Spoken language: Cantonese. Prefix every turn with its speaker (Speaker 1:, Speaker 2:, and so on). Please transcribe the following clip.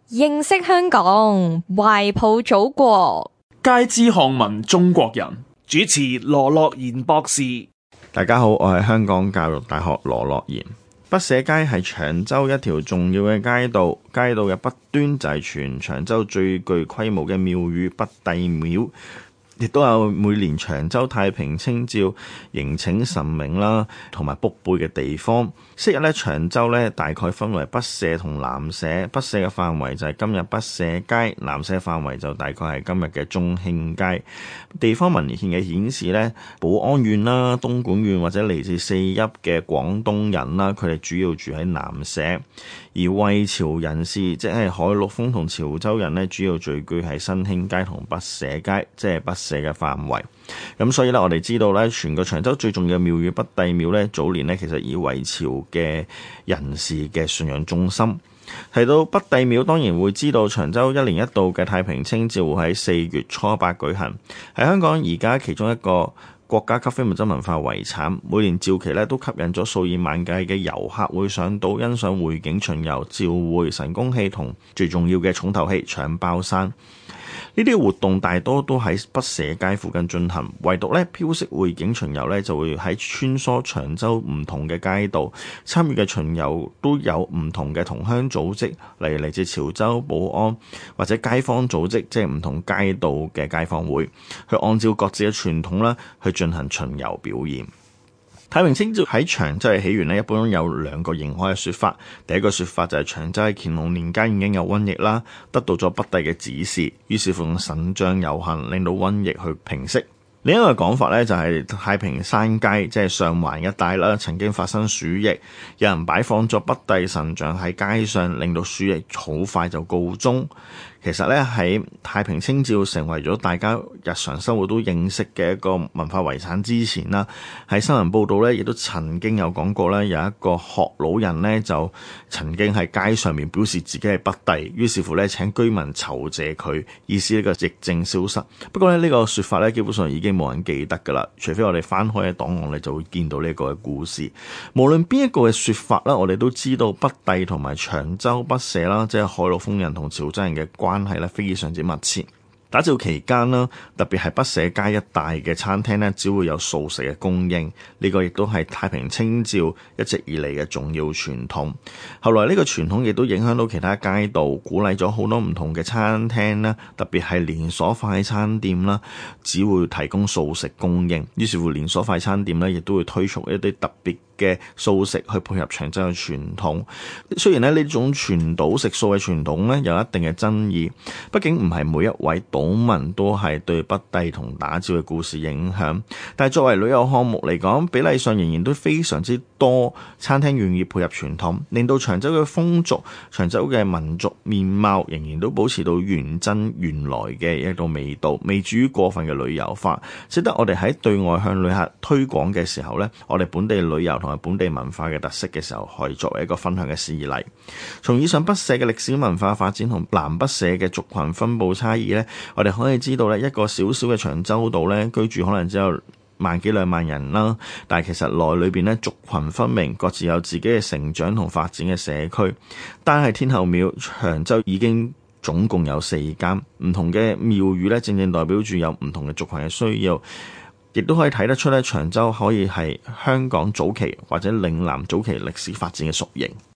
Speaker 1: 認識香港，懷抱祖國，
Speaker 2: 皆知漢文中國人。主持羅樂賢博士。
Speaker 3: 大家好，我係香港教育大學羅樂賢。北社街係長洲一條重要嘅街道，街道嘅北端就係全長洲最具規模嘅廟宇北帝廟，亦都有每年長洲太平清醮迎請神明啦，同埋卜杯嘅地方。昔日咧，長洲咧大概分為北社同南社，北社嘅範圍就係今日北社街，南社範圍就大概係今日嘅中興街。地方文獻嘅顯示咧，寶安縣啦、東莞縣或者嚟自四邑嘅廣東人啦，佢哋主要住喺南社，而惠潮人士即係海陸豐同潮州人咧，主要聚居喺新興街同北社街，即係北社嘅範圍。咁所以咧，我哋知道咧，全個長洲最重要嘅廟宇北帝廟咧，早年咧其實以惠潮嘅人士嘅信仰中心。提到北帝廟，當然會知道長洲一年一度嘅太平清醮會喺4月初8舉行，係香港而家其中一個國家級非物質文化遺產。每年醮期咧都吸引咗數以萬計嘅遊客會上島欣賞匯景巡遊、醮會、神功戲同最重要嘅重頭戲搶包山。呢啲活動大多都喺北社街附近進行，唯獨咧飄色匯景巡遊咧就會喺穿梭長洲唔同嘅街道。參與嘅巡遊都有唔同嘅同鄉組織，例如嚟自潮州、寶安或者街坊組織，即係唔同街道嘅街坊會，去按照各自嘅傳統啦去進行巡遊表演。太平清醮喺長洲嘅起源咧，一般有2個認可嘅說法。第一個說法就係長洲喺乾隆年間已經有瘟疫啦，得到咗北帝嘅指示，於是乎用神將遊行，令到瘟疫去平息。另一個講法咧就係太平山街，即係上環一帶啦，曾經發生鼠疫，有人擺放咗北帝神像喺街上，令到鼠疫好快就告終。其實咧喺太平清醮成為咗大家日常生活都認識嘅一個文化遺產之前啦，喺新聞報道咧亦都曾經有講過咧，有一個學老人咧就曾經喺街上面表示自己係北帝，於是乎咧請居民酬謝佢，意思呢個疫症消失。不過咧呢個說法咧基本上已經冇人記得噶啦，除非我哋翻開嘅檔案，你就會見到呢個嘅故事。無論邊一個嘅說法啦，我哋都知道北帝同埋長洲北社啦，即係海陸豐人同潮州人嘅關係咧非常之密切。打醮期間啦，特別係北社街一帶嘅餐廳咧，只會有素食嘅供應。呢個亦都係太平清醮一直以嚟嘅重要傳統。後來呢個傳統亦都影響到其他街道，鼓勵咗好多唔同嘅餐廳啦，特別係連鎖快餐店啦，只會提供素食供應。於是乎連鎖快餐店咧，亦都會推出一啲特別嘅素食去配合長洲嘅傳統。雖然呢種全島食素嘅傳統咧有一定嘅爭議，畢竟唔係每一位島民都係對北帝同打醮嘅故事影響，但係作為旅遊項目嚟講，比例上仍然都非常之多餐廳願意配合傳統，令到長洲嘅風俗、長洲嘅民族面貌仍然都保持到原真原來嘅一個味道，未至於過分嘅旅遊化，值得我哋喺對外向旅客推廣嘅時候呢，我哋本地旅遊同埋本地文化嘅特色嘅時候，可以作為一個分享嘅事例。從以上北社嘅歷史文化發展同南北社嘅族群分佈差異呢，我哋可以知道咧，一個小小嘅長洲島咧，居住可能只有萬幾兩萬人啦，但係其實內裏邊咧族群分明，各自有自己嘅成長同發展嘅社區。單係天后廟，長洲已經總共有4間唔同嘅廟宇咧，正正代表住有唔同嘅族群嘅需要。亦都可以睇得出咧，長洲可以係香港早期或者嶺南早期歷史發展嘅縮影。